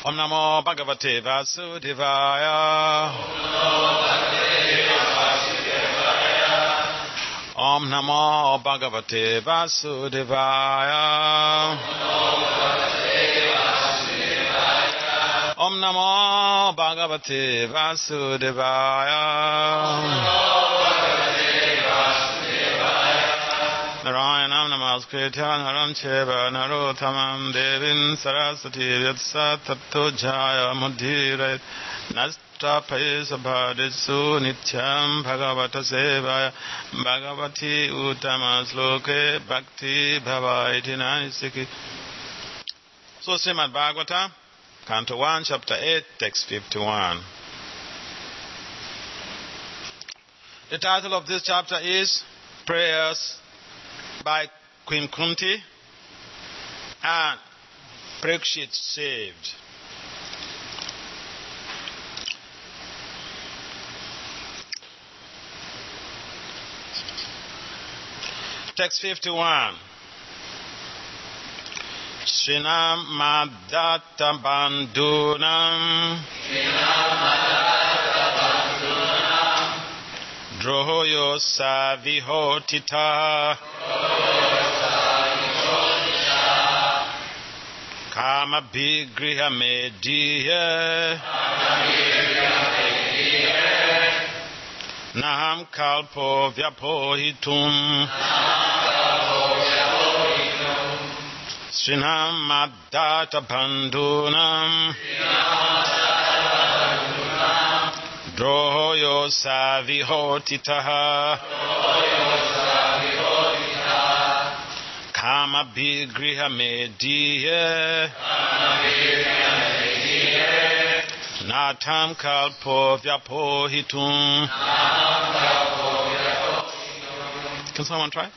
Om Namo Bhagavate Vasudevaya. Om Namo Bhagavate Vasudevaya. Om Namo Bhagavate Vasudevaya. Narayanam Namaskritya Naram Cheva Narottamam Devim Saraswati Vyatsa Tattva Jaya Mudhira Nastapaye Sabhadisu Nityam Bhagavata Sevaya Bhagavati Uttama Sloke Bhakti Bhavaiti Naisiki. So Srimad Bhagavata, Canto 1, Chapter 8, Text 51. The title of this chapter is Prayers by Queen Kunti and Parikshit saved. Text 51. Srinam Madata Bandunam Drohoyo Savihotita Kama Bhigriha Mediya Naham Kalpo Vyapohitum Srinam Madata Bandunam Drohoyo Savihotitaha Kama Bhigriha Mediya Natam Kalpo Vyapohitum. Can someone try?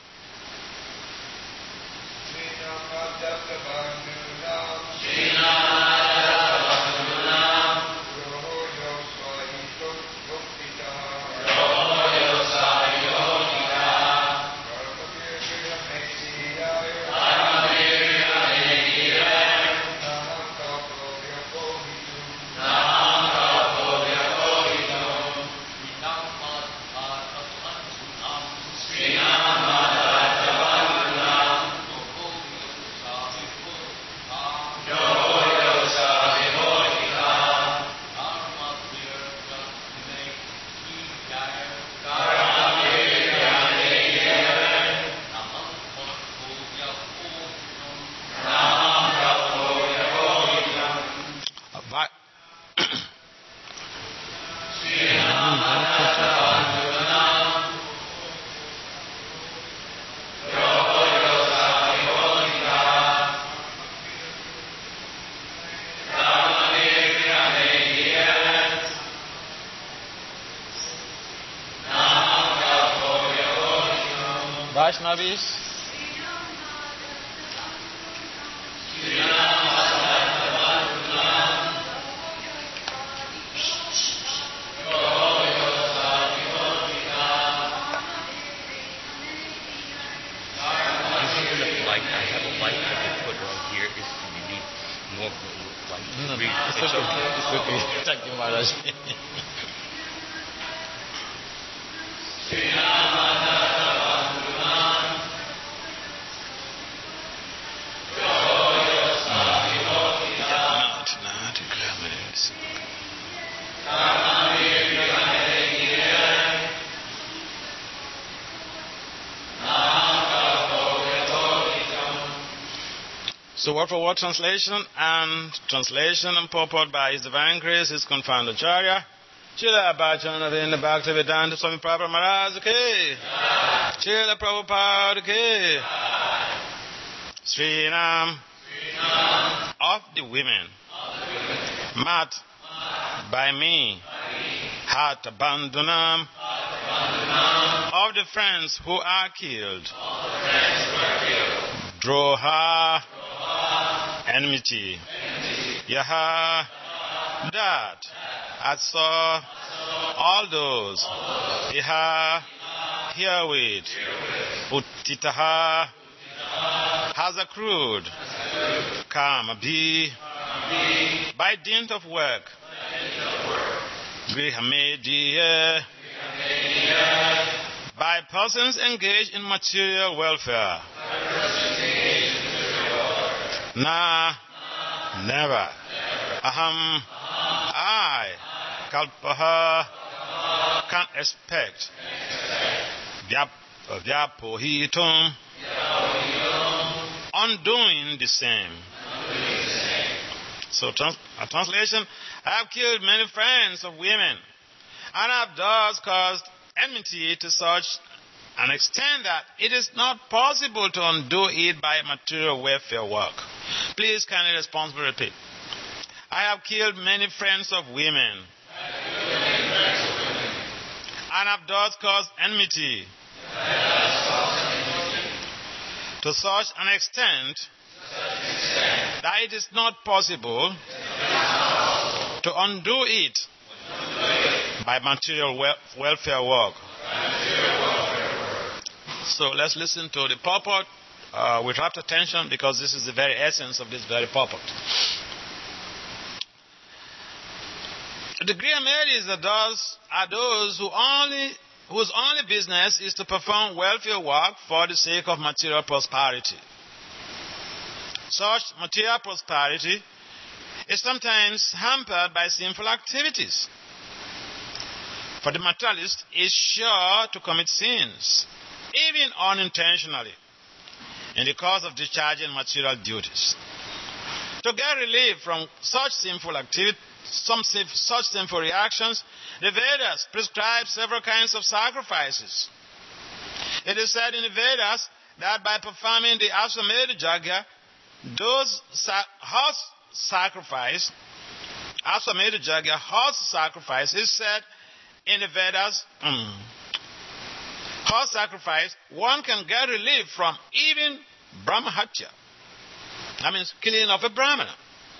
Vaishnavis. Thank you, Maharaj. So word for word translation and purport by His Divine Grace, His Confounded Acharya, Srila Bhajanavinda Bhaktivedanta Swami Prabhupada Maharaj Ki, Srila Prabhupada Ki, Srinam of the women, Mat by me, Hat Bandunam of the friends who are killed, Droha enmity, Yaha that I saw all those, Iha herewith, Uttitaha has accrued, Kama by dint of work. Grihamediya, by persons engaged in material welfare. Na, never. Aham, I, kalpaha, can expect. Vyapohitum, undoing the same. So, a translation, I have killed many friends of women, and have thus caused enmity to such an extent that it is not possible to undo it by material welfare work. Please kindly responsibly repeat. I have killed many friends of women, and have thus caused enmity to such an extent that it is not possible to undo it by material welfare work. So let's listen to the purport with rapt attention, because this is the very essence of this very purport. The Grihamedis are those whose only business is to perform welfare work for the sake of material prosperity. Such material prosperity is sometimes hampered by sinful activities. For the materialist is sure to commit sins, even unintentionally, in the course of discharging material duties. To get relief from such sinful activity, such sinful reactions, the Vedas prescribe several kinds of sacrifices. It is said in the Vedas that by performing the Ashwamedha Yajna, those horse sacrifice is said in the Vedas, horse sacrifice, one can get relief from even Brahmahatya. That means killing of a Brahmana.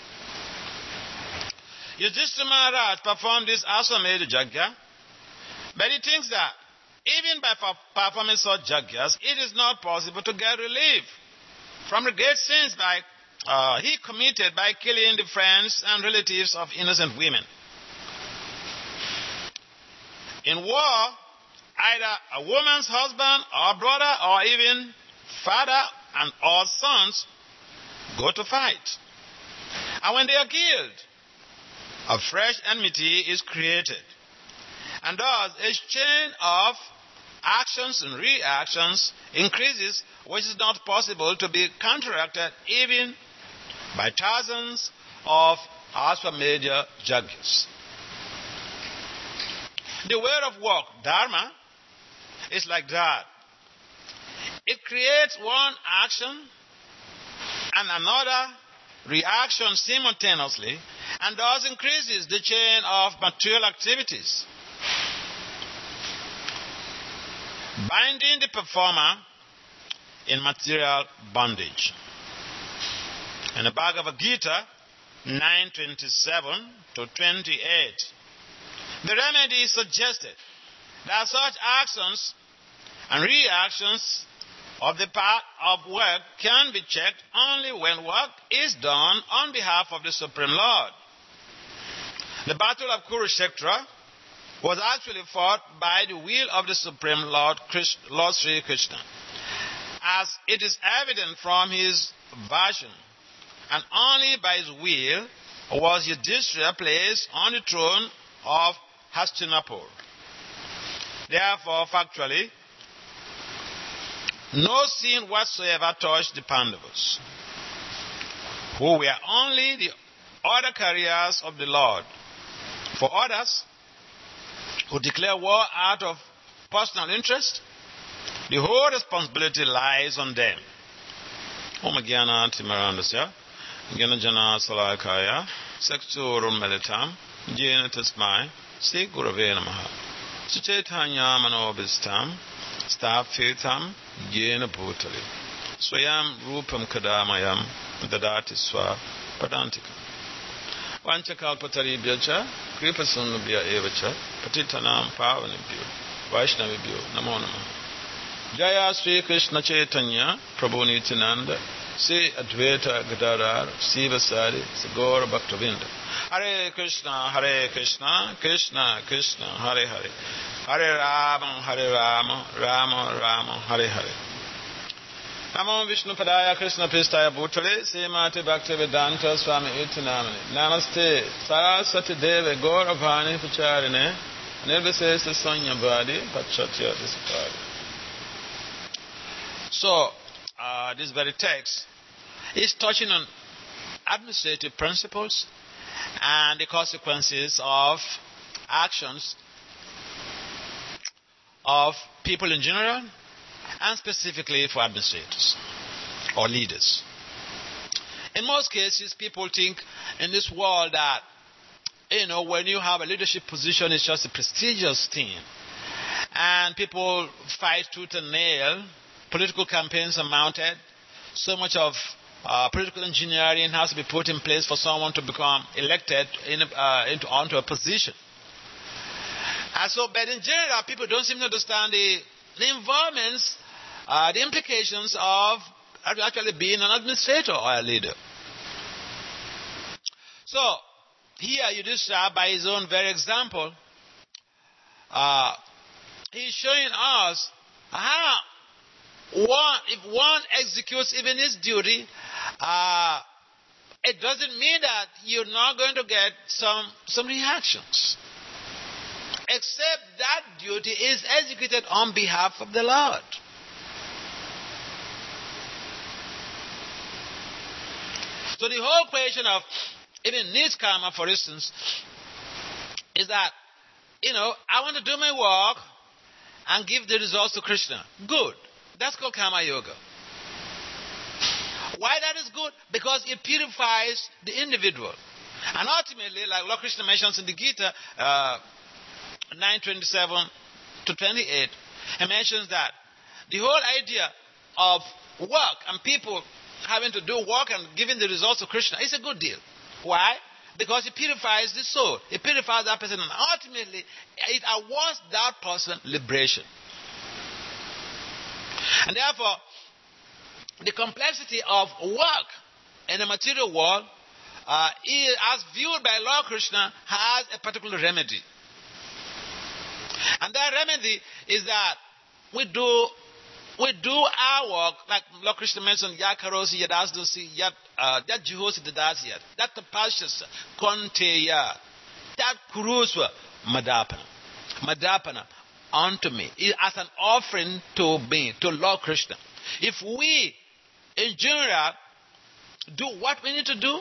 Yudhishthira Maharaj performed this Ashwamedha Yajna, but he thinks that even by performing such yajnas, it is not possible to get relief from the great sins he committed by killing the friends and relatives of innocent women. In war, either a woman's husband or brother or even father and or sons go to fight. And when they are killed, a fresh enmity is created. And thus a chain of actions and reactions increases, which is not possible to be counteracted even by thousands of Ashwamedha Yajnas. The way of work, dharma, is like that. It creates one action and another reaction simultaneously, and thus increases the chain of material activities, binding the performer in material bondage. In the Bhagavad Gita 9:27 to 28, the remedy is suggested that such actions and reactions of the part of work can be checked only when work is done on behalf of the Supreme Lord. The battle of Kurukshetra was actually fought by the will of the Supreme Lord Sri Krishna, as it is evident from his version, and only by his will was Yudhishthira placed on the throne of Hastinapur. Therefore, factually, no sin whatsoever touched the Pandavas, who were only the order carriers of the Lord. For others, who declare war out of personal interest, the whole responsibility lies on them. Om Gyana Timarandasya, Gyana Jana Salakaya, Seksurum Melitam, Jena Tasmai, Sri Gurave Namaha, Suchetanya Manobistam, Staphitam, Jena Bhutali, Swayam Rupam Kadamayam, Dadati Swa, Padantika. Vanchakalpatari Byacha, Kripasunubhya Evacha, Patitanam Pavanibhyo, Vaishnavibhyo, Namo Namaha. Jaya Sri Krishna Chaitanya, Prabhu Nityananda, Sri Advaita Gadadhar Sivasari Sagora Bhaktavinda. Hare Krishna, Krishna Krishna, Hare Hare. Hare Rama, Rama Rama, Hare Hare. Namo Vishnu Padaya Krishna Pristaya Bhutale Srimati Bhaktivedanta Swami Iti Namani. Namaste Saraswati Deve Gauravani Pacharine Nirvisesa Sanyabadi Pachatya Disapadi. So, this very text is touching on administrative principles and the consequences of actions of people in general and specifically for administrators or leaders. In most cases, people think in this world that, when you have a leadership position, it's just a prestigious thing. And people fight tooth and nail. Political campaigns are mounted. So much of political engineering has to be put in place for someone to become elected onto a position. And so, but in general, people don't seem to understand the involvements, the implications of actually being an administrator or a leader. So, here Yudhishthira, by his own very example, he's showing us how if one executes even his duty, it doesn't mean that you're not going to get some reactions. Except that duty is executed on behalf of the Lord. So the whole question of even needs karma, for instance, is that, I want to do my work and give the results to Krishna. Good. That's called karma yoga. Why that is good? Because it purifies the individual. And ultimately, like Lord Krishna mentions in the Gita, 9:27 to 28, he mentions that the whole idea of work and people having to do work and giving the results to Krishna is a good deal. Why? Because it purifies the soul. It purifies that person, and ultimately, it awards that person liberation. And therefore, the complexity of work in the material world, as viewed by Lord Krishna, has a particular remedy. And that remedy is that we do our work, like Lord Krishna mentioned, Yakarosi Yadasdosi, Yat Juhosi Dadasiyat, that Tapashas, Konteya, that Kuruswa, Madapana. Madapana unto me, as an offering to me, to Lord Krishna. If we, in general, do what we need to do,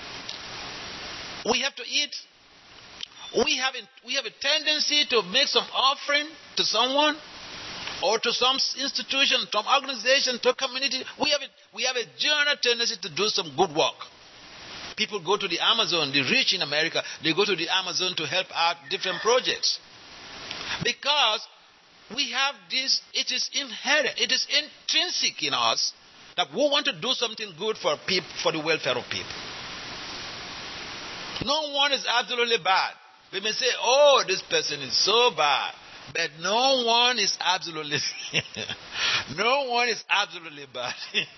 we have to eat. We have a tendency to make some offering to someone or to some institution, to some organization, to a community. We have a general tendency to do some good work. People go to the Amazon, the rich in America, they go to the Amazon to help out different projects. Because we have this, it is inherent, it is intrinsic in us that we want to do something good for people, for the welfare of people. No one is absolutely bad. We may say, oh, this person is so bad. But no one is absolutely bad.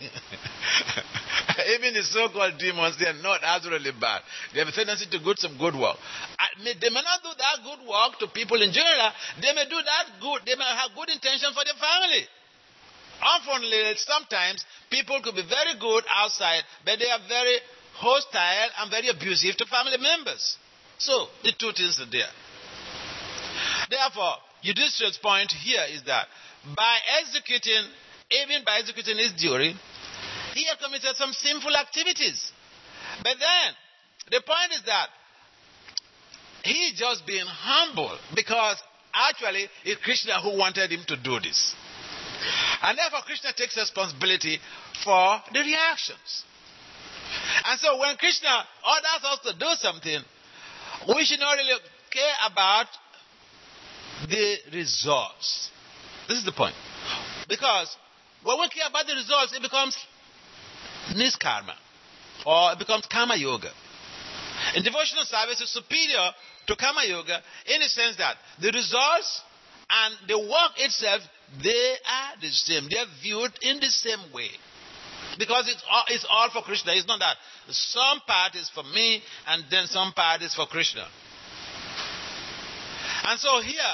Even the so-called demons, they are not absolutely bad. They have a tendency to do some good work. They may not do that good work to people in general. They may do that good. They may have good intention for their family. Unfortunately, sometimes people could be very good outside, but they are very hostile and very abusive to family members. So, the two things are there. Therefore, Yudhishthira's point here is that by executing his duty, he had committed some sinful activities. But then, the point is that he just being humble because actually it's Krishna who wanted him to do this. And therefore, Krishna takes responsibility for the reactions. And so when Krishna orders us to do something, we should not really care about the results. This is the point. Because when we care about the results, it becomes niskarma, or it becomes karma yoga. And devotional service is superior to karma yoga in the sense that the results and the work itself, they are the same. They are viewed in the same way. Because it's all for Krishna. It's not that. Some part is for me and then some part is for Krishna. And so here,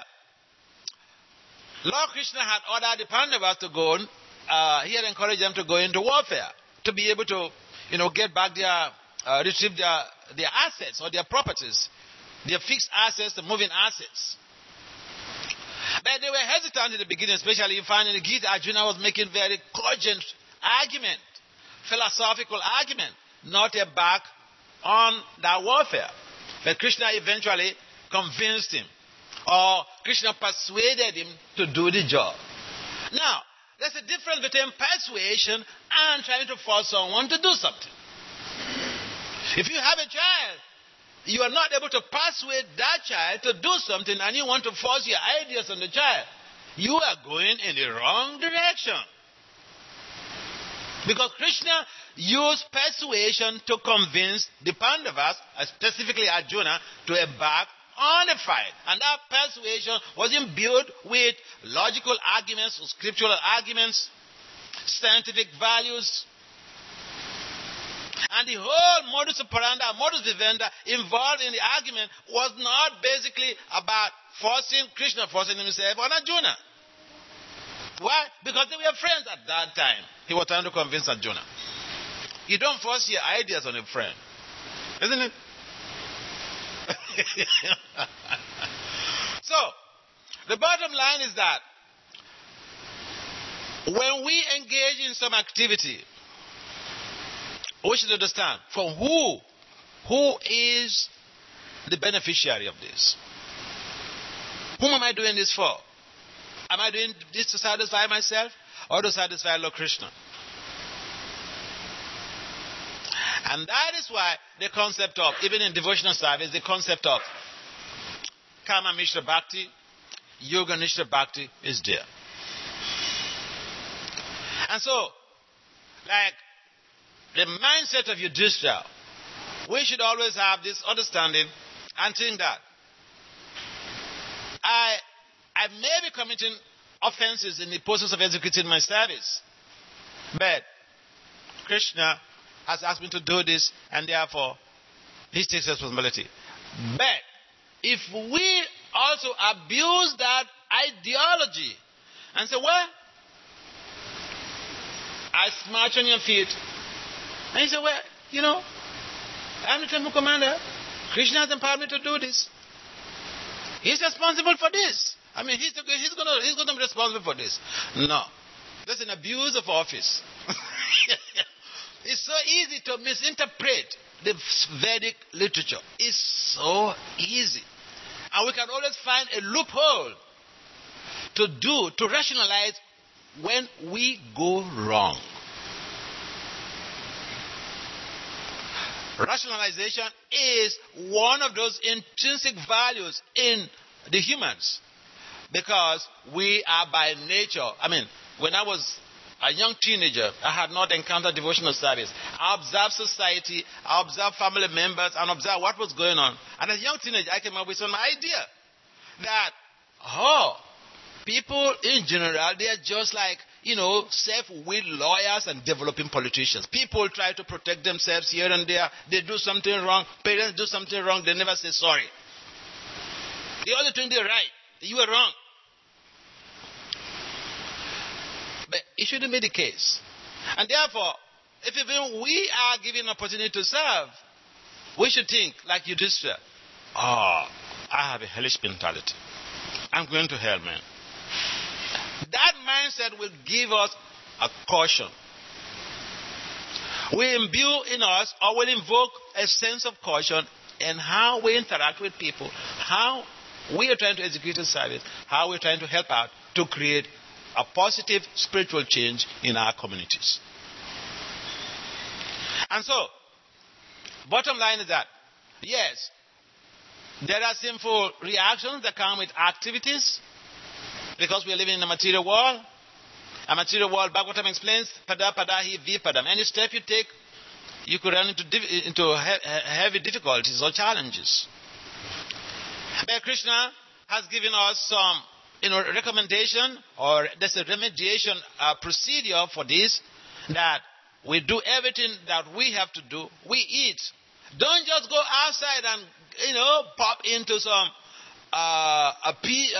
Lord Krishna had ordered the Pandavas to go, he had encouraged them to go into warfare, to be able to, get back retrieve their assets or their properties, their fixed assets, the moving assets. But they were hesitant in the beginning, especially you find in the Gita, Arjuna was making very cogent argument, philosophical argument, not a back on that warfare. But Krishna eventually convinced him, or Krishna persuaded him to do the job. Now, there's a difference between persuasion and trying to force someone to do something. If you have a child, you are not able to persuade that child to do something and you want to force your ideas on the child, you are going in the wrong direction. Because Krishna used persuasion to convince the Pandavas, specifically Arjuna, to embark on the fight. And that persuasion was imbued with logical arguments, scriptural arguments, scientific values. And the whole modus operandi, modus vivendi involved in the argument was not basically about Krishna forcing himself on Arjuna. Why? Because they were friends at that time. He was trying to convince Arjuna. You don't force your ideas on a friend. Isn't it? So, the bottom line is that when we engage in some activity, we should understand for who is the beneficiary of this. Whom am I doing this for? Am I doing this to satisfy myself or to satisfy Lord Krishna? And that is why the concept of, even in devotional service, the concept of Kama Mishra Bhakti, Yoga Nishra Bhakti is there. And so, like the mindset of Yudhishthira, we should always have this understanding and think that I may be committing offenses in the process of executing my service, but Krishna has asked me to do this, and therefore he takes responsibility. But if we also abuse that ideology and say, well, I smash on your feet, and you say, well, I'm the temple commander. Krishna has empowered me to do this. He's responsible for this. I mean, he's going to be responsible for this. No. That's an abuse of office. It's so easy to misinterpret the Vedic literature. It's so easy. And we can always find a loophole to rationalize when we go wrong. Rationalization is one of those intrinsic values in the humans, because we are by nature. I mean, when I was a young teenager, I had not encountered devotional service. I observed society, I observed family members, and observed what was going on. And as a young teenager, I came up with some idea that, people in general, they are just like, self-willed lawyers and developing politicians. People try to protect themselves here and there. They do something wrong. Parents do something wrong. They never say sorry. The other thing, they're right. You are wrong. But it shouldn't be the case. And therefore, if even we are given an opportunity to serve, we should think like Yudhishthira. I have a hellish mentality. I'm going to hell, man. That mindset will give us a caution. We imbue in us, or will invoke a sense of caution in how we interact with people, how we are trying to execute a service, how we're trying to help out to create a positive spiritual change in our communities. And so, bottom line is that, yes, there are sinful reactions that come with activities, because we are living in a material world. A material world, Bhagavatam explains, pada padahi vipadam. Any step you take, you could run into heavy difficulties or challenges. But Krishna has given us some recommendation, or there's a remediation procedure for this, that we do everything that we have to do. We eat. Don't just go outside and, pop into some a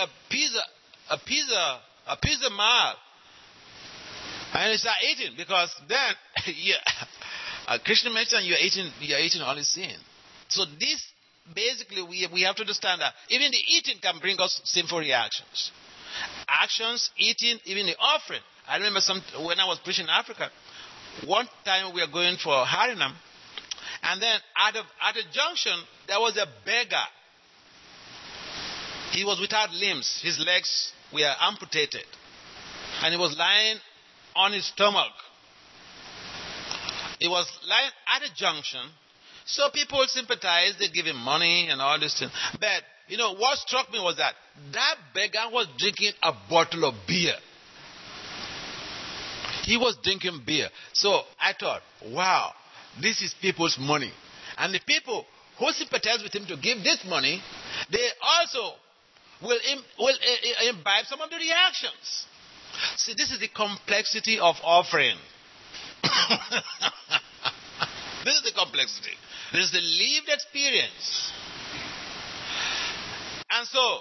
pizza mart and you start eating, because then Krishna mentioned you're eating only sin. So this basically we have to understand that even the eating can bring us sinful reactions. Actions, eating, even the offering. I remember when I was preaching in Africa, one time we were going for Harinam, and then at a junction there was a beggar. He was without limbs. His legs were amputated. And he was lying on his stomach. He was lying at a junction. So people sympathized. They give him money and all this thing. But, what struck me was that beggar was drinking a bottle of beer. He was drinking beer. So I thought, wow, this is people's money. And the people who sympathize with him to give this money, they also will imbibe some of the reactions. See, this is the complexity of offering. This is the complexity. This is the lived experience. And so,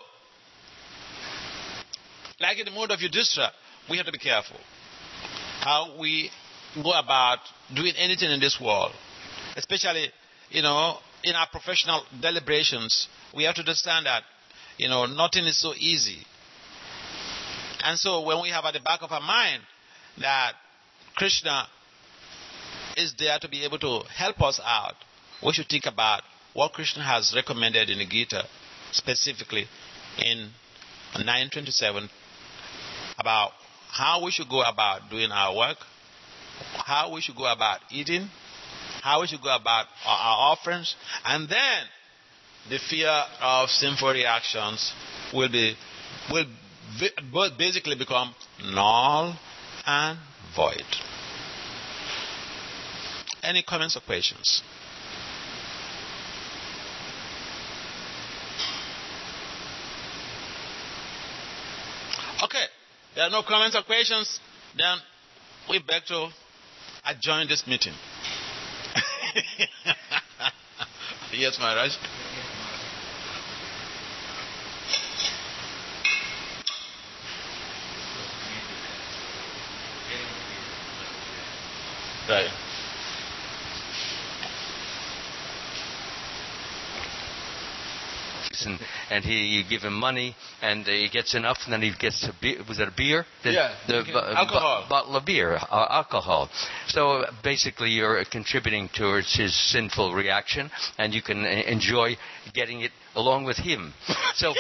like in the mode of Yudhishthira, we have to be careful how we go about doing anything in this world. Especially, in our professional deliberations, we have to understand that, nothing is so easy. And so when we have at the back of our mind that Krishna is there to be able to help us out, we should think about what Krishna has recommended in the Gita, specifically in 9:27, about how we should go about doing our work, how we should go about eating, how we should go about our offerings, and then the fear of sinful reactions will basically become null and void. Any comments or questions? Okay, there are no comments or questions. Then we beg to adjourn this meeting. Yes, Maharaj. Right. And you give him money, and he gets enough, and then he gets was it a beer? Alcohol. Bottle of beer, alcohol. So basically, you're contributing towards his sinful reaction, and you can enjoy getting it along with him. So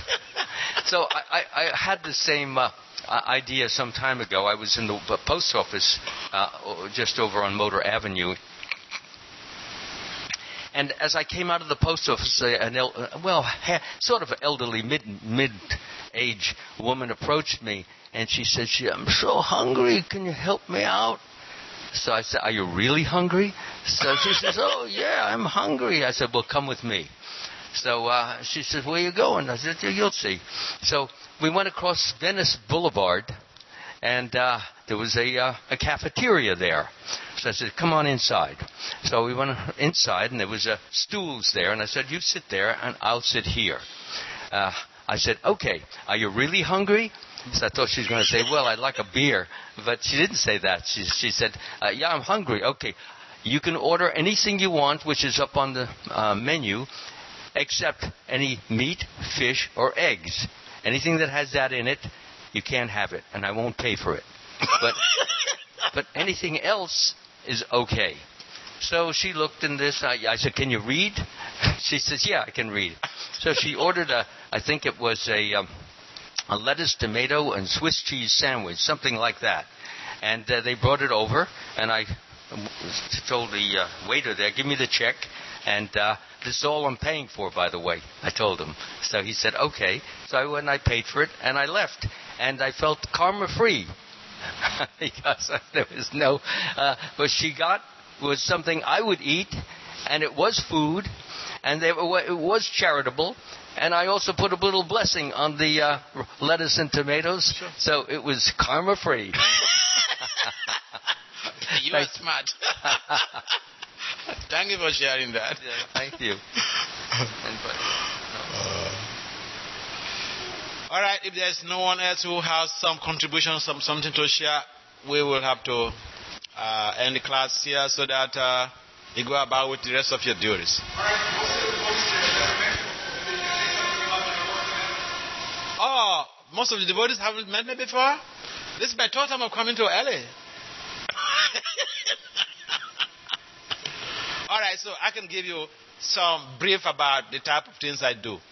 I had the same idea some time ago. I was in the post office just over on Motor Avenue. And as I came out of the post office, sort of an elderly, mid-age woman approached me, and she said, "I'm so hungry. Can you help me out?" So I said, "Are you really hungry?" So she says, "Oh, yeah, I'm hungry." I said, "Well, come with me." So she said, "Where are you going?" I said, "You'll see." So we went across Venice Boulevard, and there was a cafeteria there. So I said, "Come on inside." So we went inside, and there was stools there. And I said, "You sit there, and I'll sit here." I said, "Okay, are you really hungry?" So I thought she was going to say, "Well, I'd like a beer." But she didn't say that. She said, "Yeah, I'm hungry." "Okay, you can order anything you want, which is up on the menu, except any meat, fish, or eggs. Anything that has that in it, you can't have it, and I won't pay for it. But anything else is okay." So she looked in this. I said, "Can you read?" She says, "Yeah, I can read." So she ordered I think it was a lettuce, tomato, and Swiss cheese sandwich, something like that. And they brought it over, and I told the waiter there, "Give me the check, and this is all I'm paying for, by the way," I told him. So he said, "Okay." So I went and I paid for it, and I left. And I felt karma-free because there was no... what she got was something I would eat, and it was food, and it was charitable, and I also put a little blessing on the lettuce and tomatoes, so it was karma-free. You are smart. Thank you for sharing that. Yeah, thank you. All right, if there's no one else who has some contribution, something to share, we will have to end the class here so that you go about with the rest of your duties. Oh, most of the devotees haven't met me before. This is my third time of coming to LA. All right, so I can give you some brief about the type of things I do.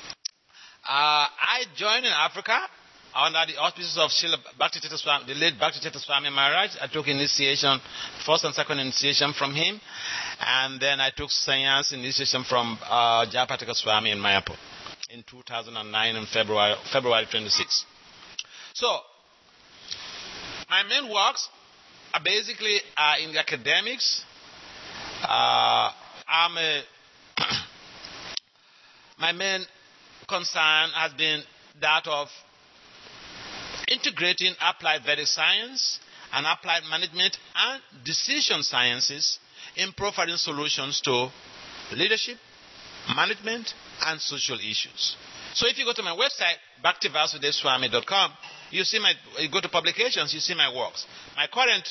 I joined in Africa under the auspices of Srila Bhakti-Tirtha Swami, the late Bhakti-Tirtha Swami Maharaj. I took initiation, first and second initiation from him, and then I took sannyas initiation from Jayapataka Swami in Mayapur in 2009 in February 26. So, my main works are basically in the academics. My main concern has been that of integrating applied Vedic science and applied management and decision sciences in providing solutions to leadership, management, and social issues. So if you go to my website, bhaktivasudevswami.com, you go to publications, you see my works. My current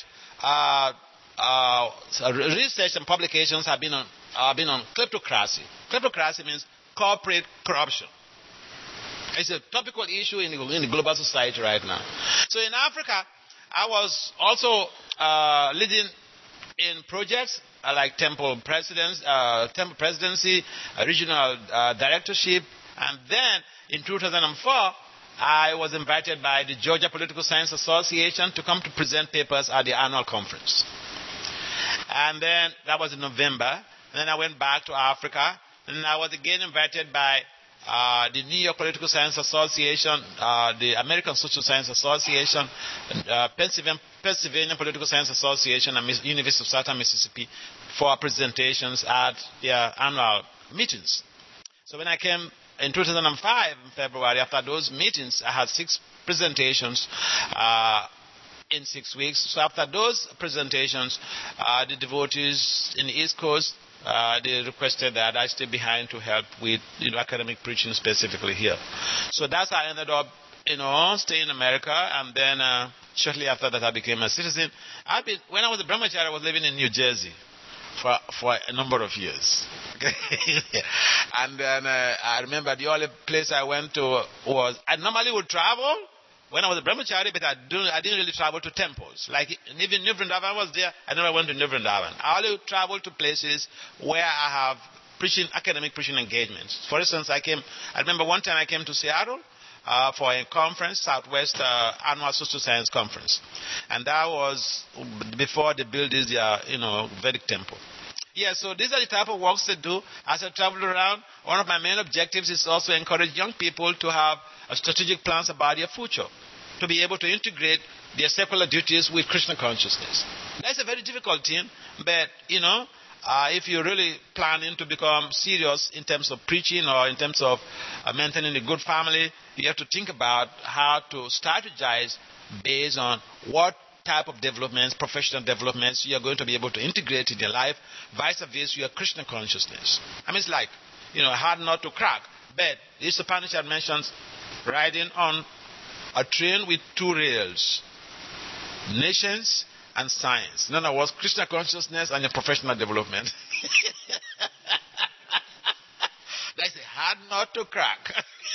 research and publications have been on kleptocracy. Kleptocracy means corporate corruption. It's a topical issue in the global society right now. So in Africa, I was also leading in projects like Temple Presidency, Regional Directorship, and then in 2004, I was invited by the Georgia Political Science Association to come to present papers at the annual conference. And then that was in November. And then I went back to Africa. And I was again invited by the New York Political Science Association, the American Social Science Association, Pennsylvania Political Science Association, and University of Southern Mississippi for presentations at their annual meetings. So when I came in 2005, in February, after those meetings, I had 6 presentations in 6 weeks. So after those presentations, the devotees in the East Coast, they requested that I stay behind to help with academic preaching specifically here. So that's how I ended up, staying in America, and then shortly after that I became a citizen. When I was a brahmachari, I was living in New Jersey for a number of years. Okay? And then I remember the only place I went to was, I normally would travel when I was a brahmachari, but I didn't really travel to temples. Like even New Vrindavan was there, I never went to New Vrindavan. I only traveled to places where I have academic preaching engagements. For instance, I remember one time I came to Seattle for a conference, Southwest Annual Social Science Conference. And that was before they built this Vedic temple. Yeah, so these are the type of works they do. As I travel around, one of my main objectives is also encourage young people to have strategic plans about their future, to be able to integrate their secular duties with Krishna consciousness. That's a very difficult thing, but, if you're really planning to become serious in terms of preaching or in terms of maintaining a good family, you have to think about how to strategize based on what type of developments, professional developments you are going to be able to integrate in your life, vice versa your Krishna consciousness. I mean, it's like, hard not to crack. But this Upanishad mentions riding on a train with 2 rails, nations and science. In other words, Krishna consciousness and your professional development. That's a hard nut to crack.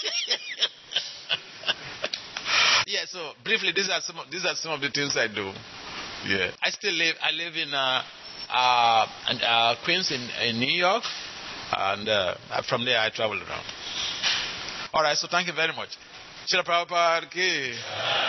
Yeah, so briefly, these are some of the things I do. Yeah, I live in Queens in New York, and from there I travel around. All right, so thank you very much. Srila Prabhupada ki.